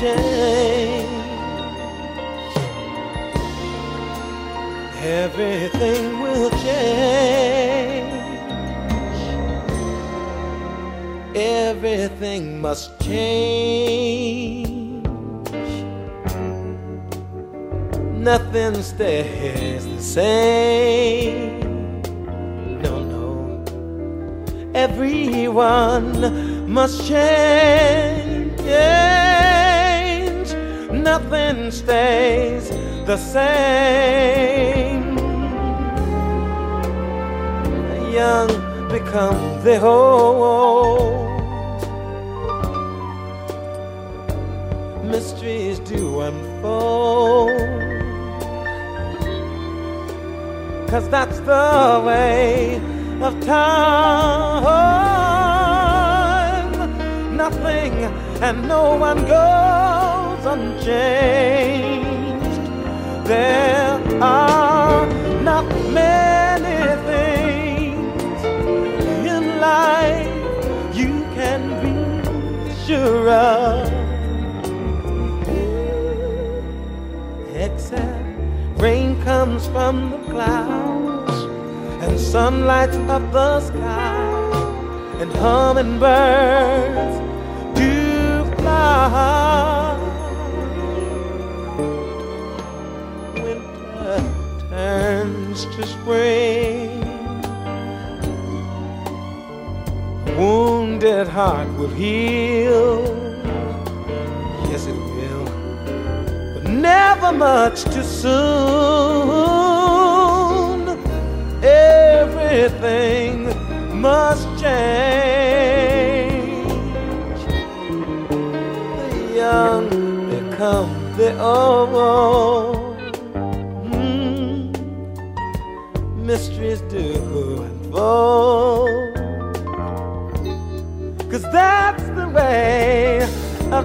change. Everything will change. Everything must change. Nothing stays the same. No, no. Everyone must change. Nothing stays the same. The young become the old. Mysteries do unfold. 'Cause that's the way of time. Nothing and no one goes unchanged. There are not many things in life you can be sure of, except rain comes from the clouds and sun lights up the sky, and hummingbirds do fly. Winter turns to spring. A wounded heart will heal. Yes, it will. But never much too soon. Everything must change. The young become the old. Mysteries do unfold. 'Cause that's the way of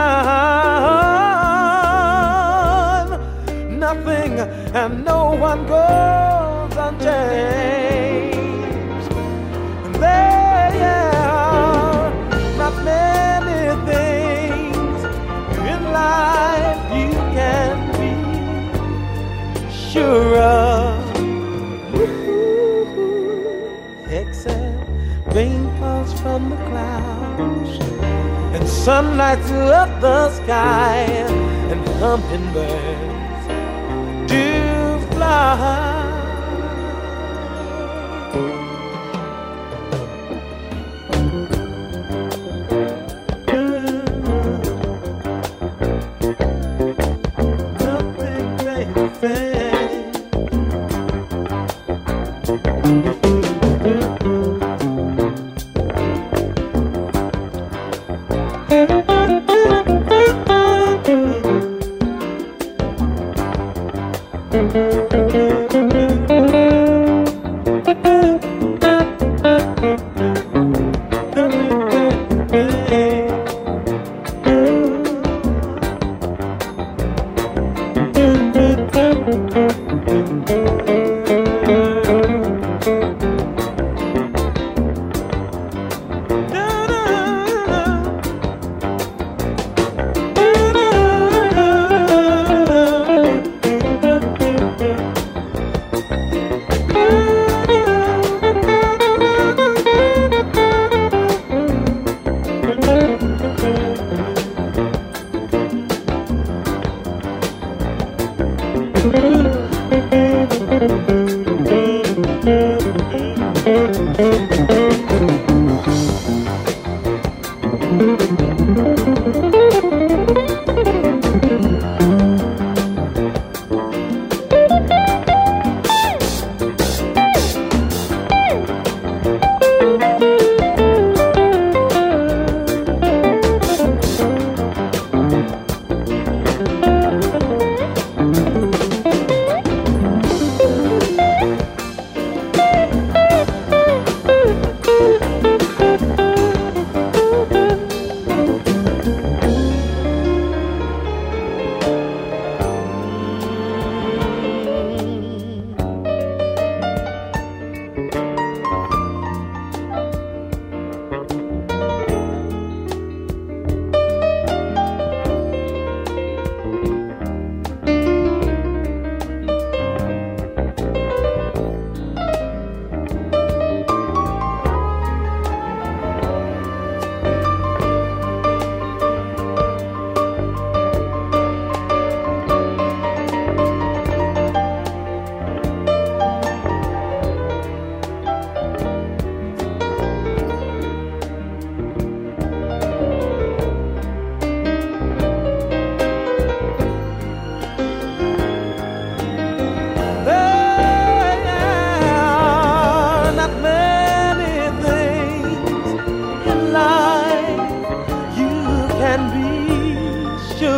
time. Nothing and no one goes unchanged. And there are not many things in life you can be sure of, except rain falls from the clouds and sun lights up the sky, and hummingbirds do fly.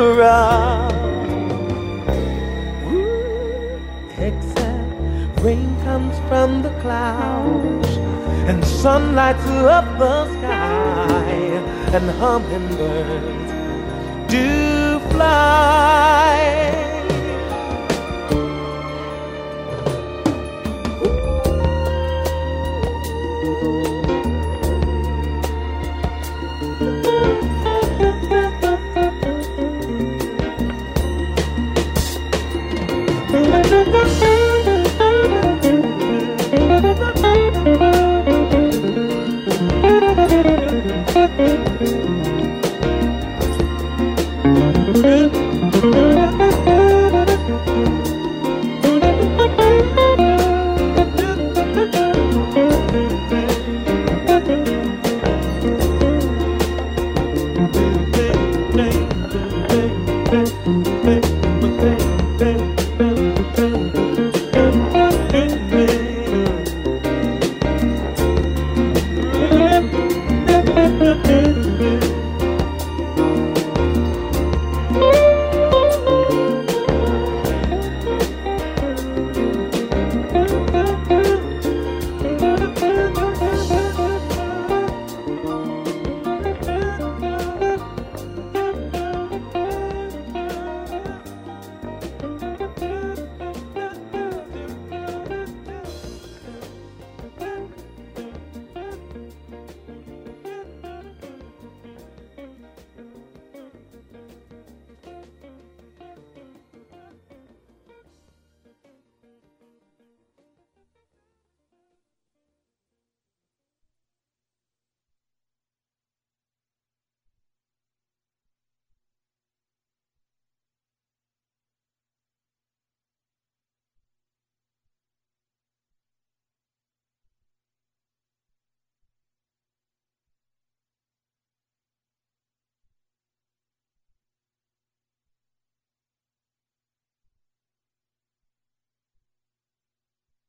around. Except rain comes from the clouds and sun lights up the sky, and hummingbirds do fly.